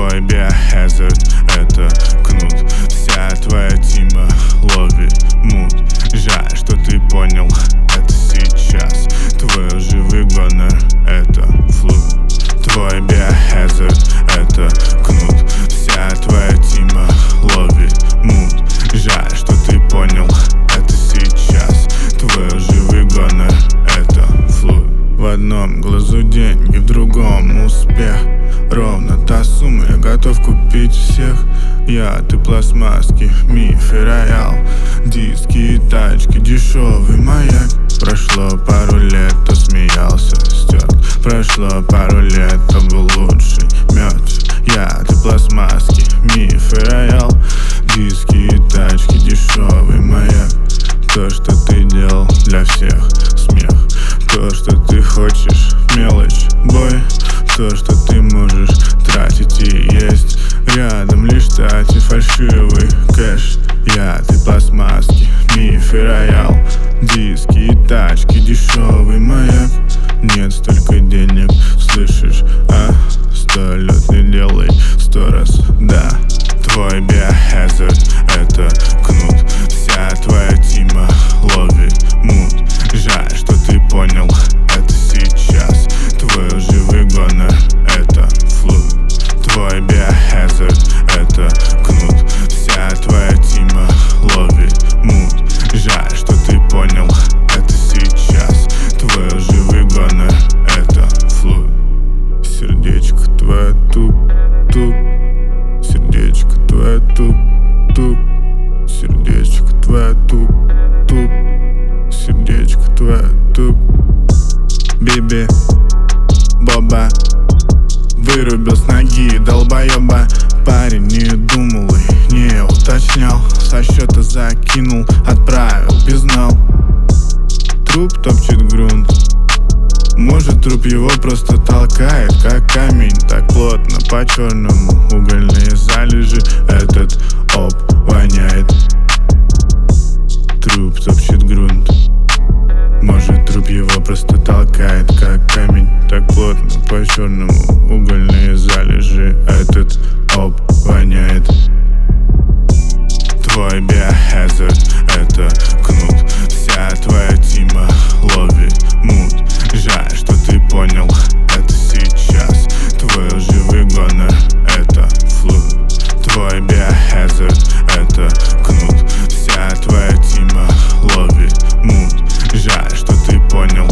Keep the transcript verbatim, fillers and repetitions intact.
Твой биохазард — это кнут. Вся твоя тима ловит мут. Жаль, что ты понял это сейчас. Твой лживый гонор — это флут. Твой биохазард — это кнут. Вся твоя тима ловит мут. Жаль, что ты понял это сейчас. Твой лживый гонор — это флут. В одном глазу деньги, в другом успех. Ровно та сумма, я готов купить всех. Я, ты, пластмасски, миф и роял. Диски и тачки, дешевый маяк. Прошло пару лет, то смеялся, стёк. Прошло пару лет, то был лучший мёд. Я, ты, пластмасски, миф и роял. Диски и тачки, дешевый маяк. То, что ты делал для всех, смех. То, что ты хочешь, мелочь, бой. То, что ты можешь тратить и есть. Рядом лишь тати, фальшивый кэш. Я, ты, пластмасски, миф и роял. Диски и тачки, дешевый маяк. Нет столько денег, слышишь, а? Сто лет не делай, сто раз, да. Твой биохазард — это кнут. Вся твоя тима ловит мут. Жаль, что ты понял это сейчас. Твой лживый гонор — это флут. Твой биохазард — это кнут. Вся твоя тима ловит мут. Жаль, что ты понял это сейчас. Твой лживый гонор — это флут. Сердечко твое туп-туп. Сердечко твое туп-туп. Сердечко твое туп-туп. Сердечко твое туп. Биби Боба вырубил с ноги долбоеба. Парень не думал и не уточнял. Со счета закинул, отправил, безнал. Труп топчет грунт. Может, труп его просто толкает, как камень. Так плотно по черному угольные залежи. Этот оп воняет. Труп топчет грунт. Может, труп его просто толкает, как камень. Так плотно по черному угольные залежи. Этот оп воняет. Твой биохазард — это кнут. Вся твоя тима ловит мут. Жаль, что ты понял это сейчас. Твой лживый гонор — это флут. Твой биохазард — это кнут. Вся твоя тима ловит мут. Жаль, что ты понял